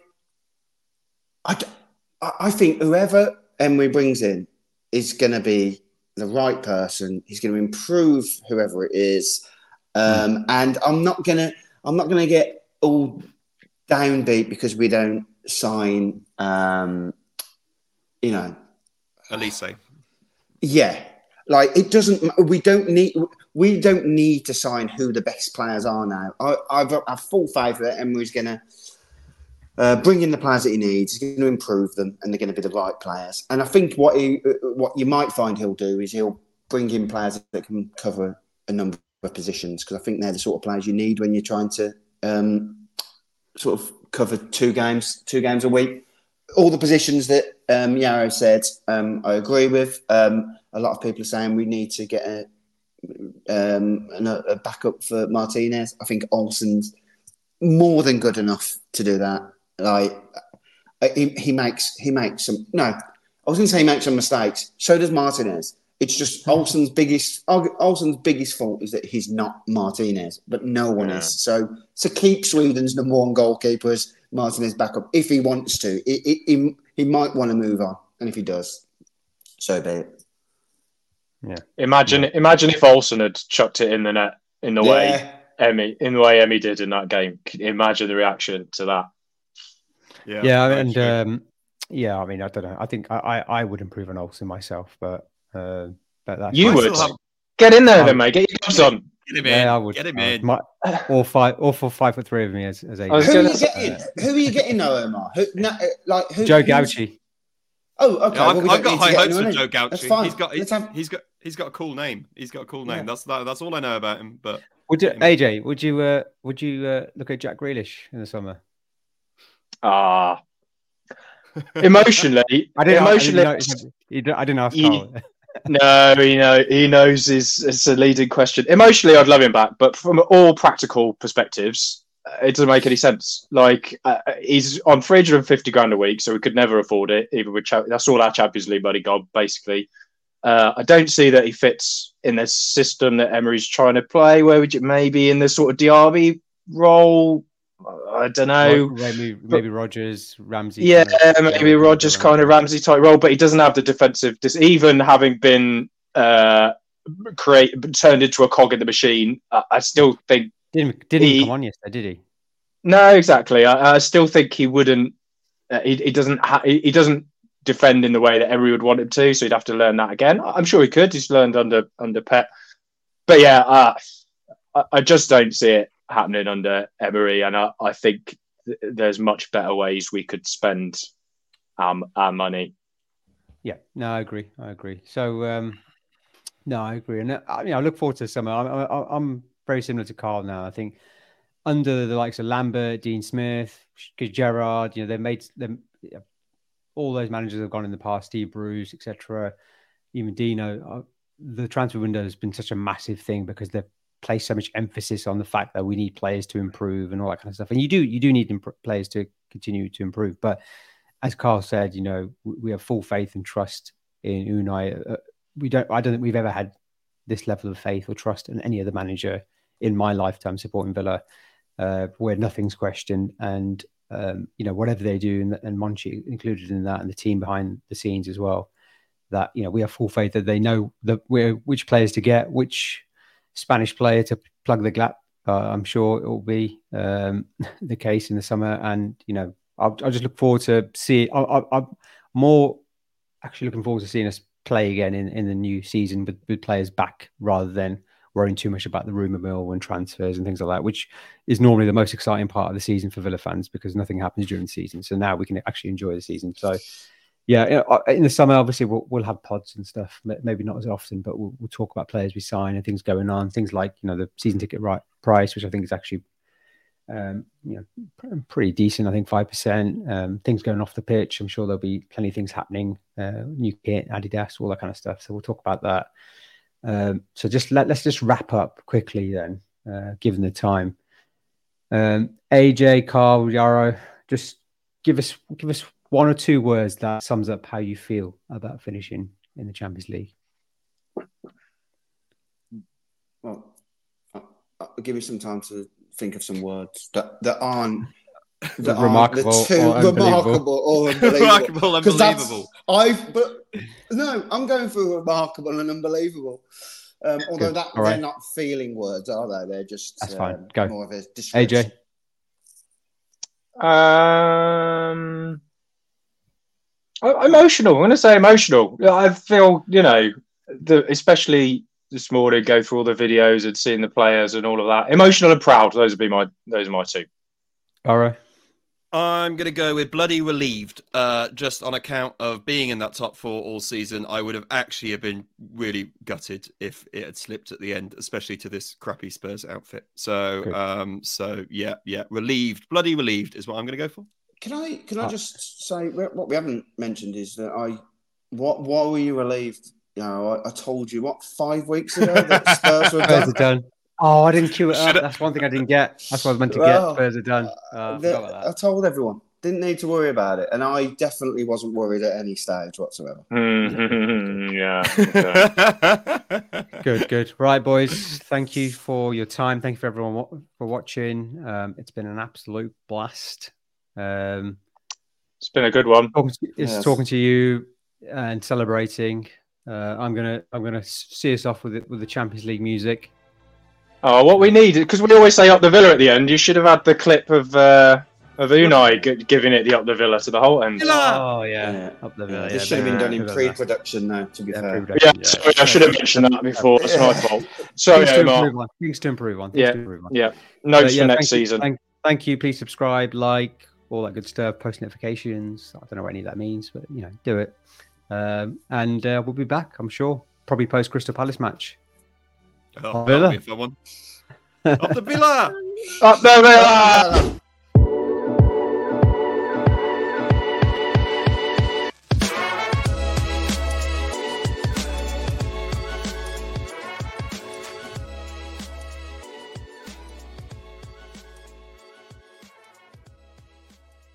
I, d- I- I think whoever Emery brings in is going to be the right person. He's going to improve whoever it is, um, and I'm not gonna, I'm not gonna get all downbeat because we don't sign, um, you know, Elise. yeah. Like it doesn't. We don't need. We don't need to sign who the best players are now. I, I've I've full faith that Emery's going to uh, bring in the players that he needs. He's going to improve them, and they're going to be the right players. And I think what he, what you might find he'll do is he'll bring in players that can cover a number of positions because I think they're the sort of players you need when you're trying to um, sort of cover two games, two games a week. All the positions that um, Yarrow said, um, I agree with. Um, a lot of people are saying we need to get a, um, a, a backup for Martinez. I think Olsen's more than good enough to do that. Like he, he makes he makes some. No, I was going to say he makes some mistakes. So does Martinez. It's just Olsen's biggest Olsen's biggest fault is that he's not Martinez, but no one Yeah. is. So to keep Sweden's number one goalkeeper as Martinez backup, if he wants to, he, he, he, he might want to move on, and if he does, so be it. imagine imagine if Olsen had chucked it in the net in the way Yeah. Emmy in the way Emmy did in that game. Can you imagine the reaction to that? Yeah, Yeah, very and true. um, yeah, I mean, I don't know. I think I, I, I would improve on Olsen myself, but uh, but that's You I would still have- get in there I then, would- mate. Get your gloves on. Get him yeah, I in. would. Get him I would. in. My, all five, all for five foot three of me as as a I was Who are gonna you getting? Who are you getting, though, Omar? Who, no, uh, like who, Joe who's- Gauchi. Oh, okay. Yeah, well, I've, we I've don't got need to high get hopes for anyone Joe in. That's Gauchi. fine. He's got Let's he's, have- he's got he's got a cool name. He's got a cool name. Yeah. That's that, that's all I know about him. But Would you, Get him. A J? Would you uh, would you uh, look at Jack Grealish in the summer? Ah, emotionally, I didn't. emotionally. I didn't, know, he didn't- I didn't ask He- Carl. No, you know, he knows is it's a leading question. Emotionally, I'd love him back, but from all practical perspectives, uh, it doesn't make any sense. Like uh, he's on three hundred fifty grand a week, so we could never afford it. Even with cha- that's all our Champions League money gone, basically. Uh, I don't see that he fits in the system that Emery's trying to play. Where would you maybe in the sort of Diaby role? I don't know. maybe maybe Rogers, Ramsey. Yeah, kind of- maybe Rogers kind of Ramsey type role, but he doesn't have the defensive. Dis- even having been uh, create turned into a cog in the machine, I, I still think Didn't didn't he- come on yesterday, did he? no, exactly. I, I still think he wouldn't. Uh, he, he doesn't. Ha- he, he doesn't defend in the way that Emery would want him to. So he'd have to learn that again. I'm sure he could. He's learned under under Pep, but yeah, uh, I, I just don't see it happening under Emery, and I, I think th- there's much better ways we could spend um, our money. Yeah, no, I agree. I agree. So, um, no, I agree, and uh, I mean, I look forward to the summer. I'm, I'm, I'm very similar to Carl now. I think under the likes of Lambert, Dean Smith, Gerrard, you know, they made them. All those managers have gone in the past, Steve Bruce, et cetera. Even Dino. Uh, the transfer window has been such a massive thing because they've placed so much emphasis on the fact that we need players to improve and all that kind of stuff. And you do, you do need imp- players to continue to improve. But as Carl said, you know, we, we have full faith and trust in Unai. Uh, we don't. I don't think we've ever had this level of faith or trust in any other manager in my lifetime supporting Villa, uh, where nothing's questioned, and um, you know, whatever they do, and, and Monchi included in that, and the team behind the scenes as well, that, you know, we have full faith that they know that we're which players to get, which Spanish player to plug the gap. Uh, I'm sure it will be um, the case in the summer, and you know, I'll, I'll just look forward to see. I, I, I'm more actually looking forward to seeing us play again in, in the new season with, with players back, rather than worrying too much about the rumour mill and transfers and things like that, which is normally the most exciting part of the season for Villa fans, because nothing happens during the season. So now we can actually enjoy the season. So yeah, in the summer, obviously we'll, we'll have pods and stuff, maybe not as often, but we'll, we'll talk about players we sign and things going on, things like, you know, the season ticket right price, which I think is actually um, you know, pretty decent. I think five percent, um, things going off the pitch. I'm sure there'll be plenty of things happening, uh, new kit, Adidas, all that kind of stuff. So we'll talk about that. Um, so just let, let's just wrap up quickly then, uh, given the time. Um, A J, Carl, Yarrow, just give us give us one or two words that sums up how you feel about finishing in the Champions League. Well, I'll, I'll give you some time to think of some words that, that aren't that remarkable, aren't the two, or remarkable or unbelievable. Remarkable, unbelievable. I've but no, I'm going for remarkable and unbelievable. Um, although Good. that All they're right. not feeling words, are they? They're just That's um, fine. Go. more of a A description. J. Um, I- emotional. I'm going to say emotional. I feel, you know, the, especially this morning, go through all the videos and seeing the players and all of that. Emotional and proud. Those would be my. Those are my two. All right. I'm going to go with bloody relieved, uh, just on account of being in that top four all season. I would have actually have been really gutted if it had slipped at the end, especially to this crappy Spurs outfit. So, Good. um, so yeah, yeah, relieved, bloody relieved is what I'm going to go for. Can I can I Ah. just say what we haven't mentioned is that I what why were you relieved? You know, I, I told you what five weeks ago that Spurs were Spurs done. are done. Oh, I didn't cue it up. Should've- That's one thing I didn't get. That's what I was meant to Well, get. Spurs are done. Uh, I The- forgot about I told everyone. Didn't need to worry about it, and I definitely wasn't worried at any stage whatsoever. Mhm, yeah. Okay. that. Good, good. Right, boys. Thank you for your time. Thank you for everyone wa- for watching. Um, it's been an absolute blast. Um, It's been a good one. talking to, it's Yes. talking to you and celebrating. Uh, I'm gonna I'm gonna see us off with it with the Champions League music. Oh, what we need, because we always say up the Villa at the end. You should have had the clip of uh, of Unai g- giving it the up the Villa to the whole end. Oh yeah, Yeah. up the Yeah, Villa. this yeah, should have been they- done in they- pre-production now, to be yeah, fair. pre-production, Yeah, sorry, I should have mentioned that before. That's my fault. Sorry, Things to Omar. improve on. Things to improve on. Things Yeah, to improve on. yeah. But Notes yeah, for next thank you- season. Thank, thank you. Please subscribe, like, all that good stuff. Post notifications. I don't know what any of that means, but you know, do it. Um, and uh, we'll be back, I'm sure. Probably post Crystal Palace match. Oh, Villa. that'll be a fun one. Up the Villa! Up the Villa!